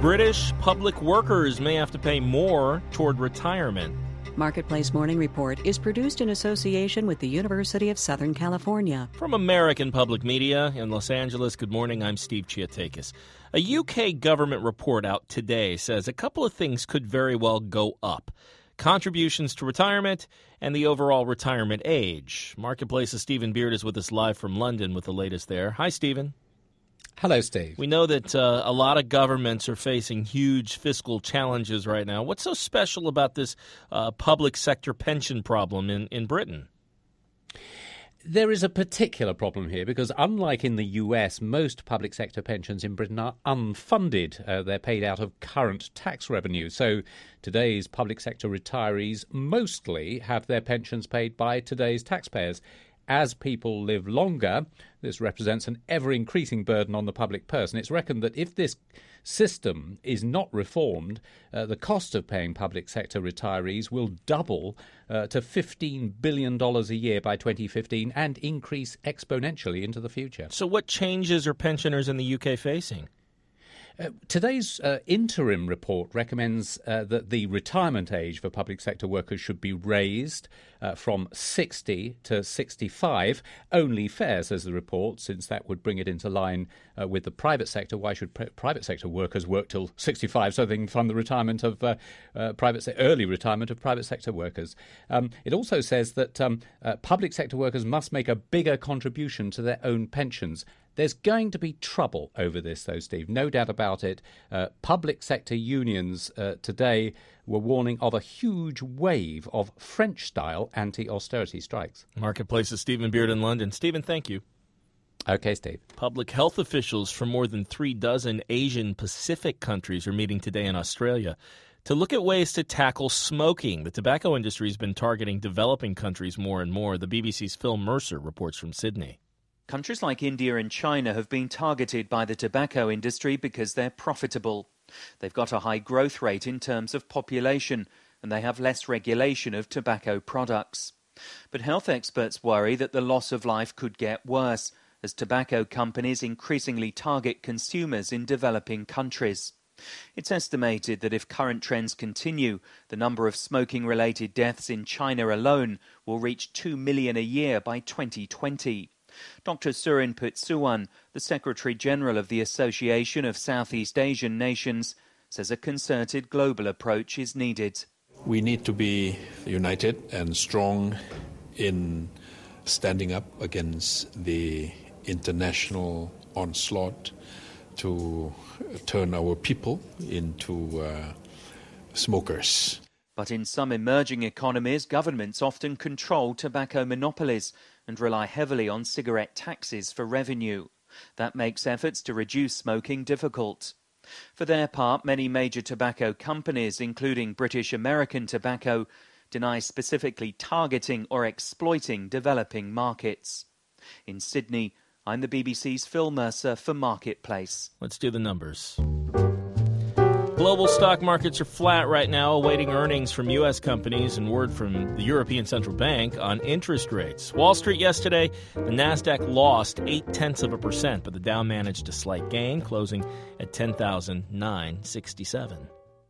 British public workers may have to pay more toward retirement. Marketplace Morning Report is produced in association with the University of Southern California. From American Public Media in Los Angeles, good morning, I'm Steve Chiatakis. A UK government report out today says a couple of things could very well go up. Contributions to retirement and the overall retirement age. Marketplace's Stephen Beard is with us live from London with the latest there. Hi, Stephen. Hello, Steve. We know that a lot of governments are facing huge fiscal challenges right now. What's so special about this public sector pension problem in Britain? There is a particular problem here because unlike in the US, most public sector pensions in Britain are unfunded. They're paid out of current tax revenue. So today's public sector retirees mostly have their pensions paid by today's taxpayers. As people live longer, this represents an ever-increasing burden on the public purse. And it's reckoned that if this system is not reformed, the cost of paying public sector retirees will double to $15 billion a year by 2015 and increase exponentially into the future. So what changes are pensioners in the UK facing? Today's interim report recommends that the retirement age for public sector workers should be raised from 60 to 65. Only fair, says the report, since that would bring it into line with the private sector. Why should private sector workers work till 65 so they can fund the retirement of early retirement of private sector workers? It also says that public sector workers must make a bigger contribution to their own pensions. There's going to be trouble over this, though, Steve. No doubt about it. Public sector unions today were warning of a huge wave of French-style anti-austerity strikes. Marketplace's Stephen Beard in London. Stephen, thank you. Okay, Steve. Public health officials from more than 36 Asian Pacific countries are meeting today in Australia to look at ways to tackle smoking. The tobacco industry has been targeting developing countries more and more. The BBC's Phil Mercer reports from Sydney. Countries like India and China have been targeted by the tobacco industry because they're profitable. They've got a high growth rate in terms of population, and they have less regulation of tobacco products. But health experts worry that the loss of life could get worse as tobacco companies increasingly target consumers in developing countries. It's estimated that if current trends continue, the number of smoking-related deaths in China alone will reach 2 million a year by 2020. Dr. Surin Putsuwan, the Secretary-General of the Association of Southeast Asian Nations, says a concerted global approach is needed. We need to be united and strong in standing up against the international onslaught to turn our people into smokers. But in some emerging economies, governments often control tobacco monopolies and rely heavily on cigarette taxes for revenue. That makes efforts to reduce smoking difficult. For their part, many major tobacco companies, including British American Tobacco, deny specifically targeting or exploiting developing markets. In Sydney, I'm the BBC's Phil Mercer for Marketplace. Let's do the numbers. Global stock markets are flat right now, awaiting earnings from U.S. companies and word from the European Central Bank on interest rates. Wall Street yesterday, the Nasdaq lost 0.8%, but the Dow managed a slight gain, closing at 10,967.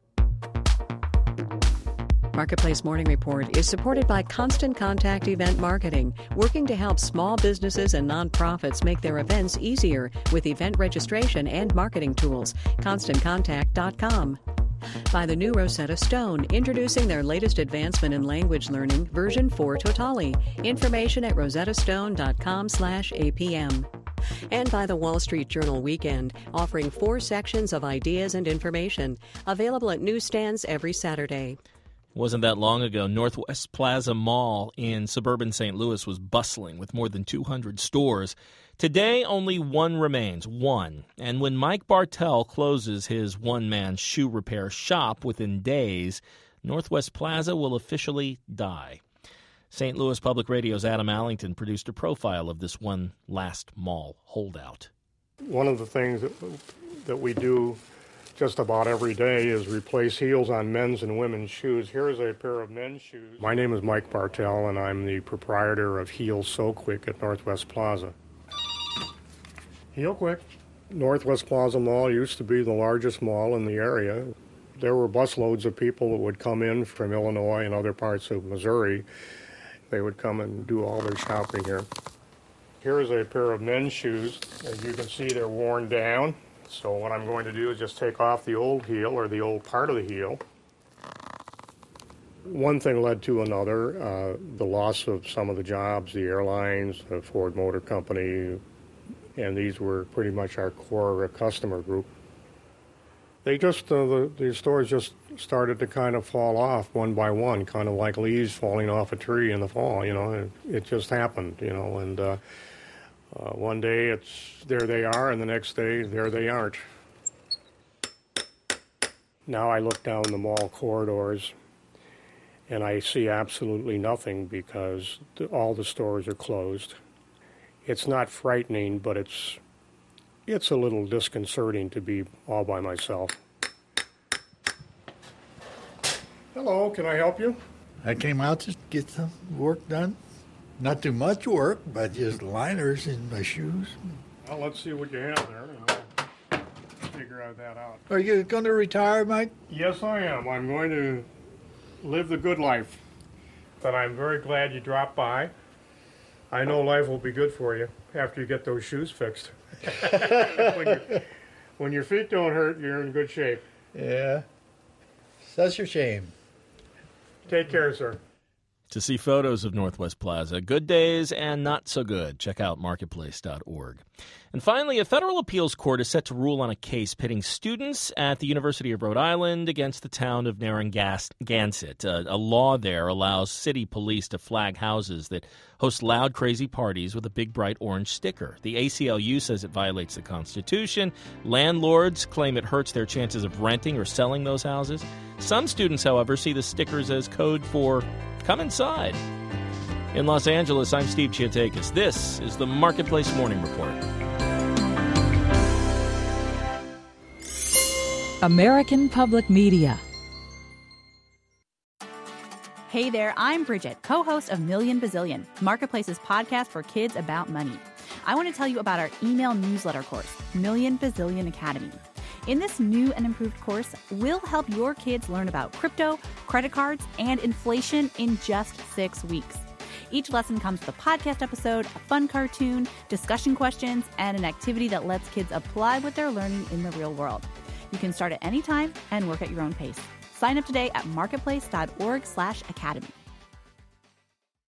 Marketplace Morning Report is supported by Constant Contact Event Marketing, working to help small businesses and nonprofits make their events easier with event registration and marketing tools. ConstantContact.com. By the new Rosetta Stone, introducing their latest advancement in language learning, version 4 Totali. Information at rosettastone.com/APM. And by the Wall Street Journal Weekend, offering 4 sections of ideas and information, available at newsstands every Saturday. It wasn't that long ago, Northwest Plaza Mall in suburban St. Louis was bustling with more than 200 stores. Today, only one remains, one. And when Mike Bartell closes his one-man shoe repair shop within days, Northwest Plaza will officially die. St. Louis Public Radio's Adam Allington produced a profile of this one last mall holdout. One of the things that we do just about every day is replace heels on men's and women's shoes. Here is a pair of men's shoes. My name is Mike Bartell, and I'm the proprietor of Heels So Quick at Northwest Plaza. Heel Quick. Northwest Plaza Mall used to be the largest mall in the area. There were busloads of people that would come in from Illinois and other parts of Missouri. They would come and do all their shopping here. Here's a pair of men's shoes. As you can see, they're worn down. So what I'm going to do is just take off the old heel, or the old part of the heel. One thing led to another. The loss of some of the jobs, the airlines, the Ford Motor Company, and these were pretty much our core customer group. They just, the stores just started to kind of fall off one by one, kind of like leaves falling off a tree in the fall, It just happened, and one day there they are, and the next day there they aren't. Now I look down the mall corridors, and I see absolutely nothing because all the stores are closed. It's not frightening, but it's a little disconcerting to be all by myself. Hello, can I help you? I came out to get some work done. Not too much work, but just liners in my shoes. Well, let's see what you have there, and we'll figure that out. Are you going to retire, Mike? Yes, I am. I'm going to live the good life. But I'm very glad you dropped by. I know life will be good for you after you get those shoes fixed. When your feet don't hurt, you're in good shape. Yeah. Such a shame. Take care, sir. To see photos of Northwest Plaza, good days and not so good, check out marketplace.org. And finally, a federal appeals court is set to rule on a case pitting students at the University of Rhode Island against the town of Narragansett. A law there allows city police to flag houses that host loud, crazy parties with a big, bright orange sticker. The ACLU says it violates the Constitution. Landlords claim it hurts their chances of renting or selling those houses. Some students, however, see the stickers as code for come inside. In Los Angeles, I'm Steve Chiatakis. This is the Marketplace Morning Report. American Public Media. Hey there, I'm Bridget, co-host of Million Bazillion, Marketplace's podcast for kids about money. I want to tell you about our email newsletter course, Million Bazillion Academy. In this new and improved course, we'll help your kids learn about crypto, credit cards, and inflation in just 6 weeks. Each lesson comes with a podcast episode, a fun cartoon, discussion questions, and an activity that lets kids apply what they're learning in the real world. You can start at any time and work at your own pace. Sign up today at marketplace.org/academy.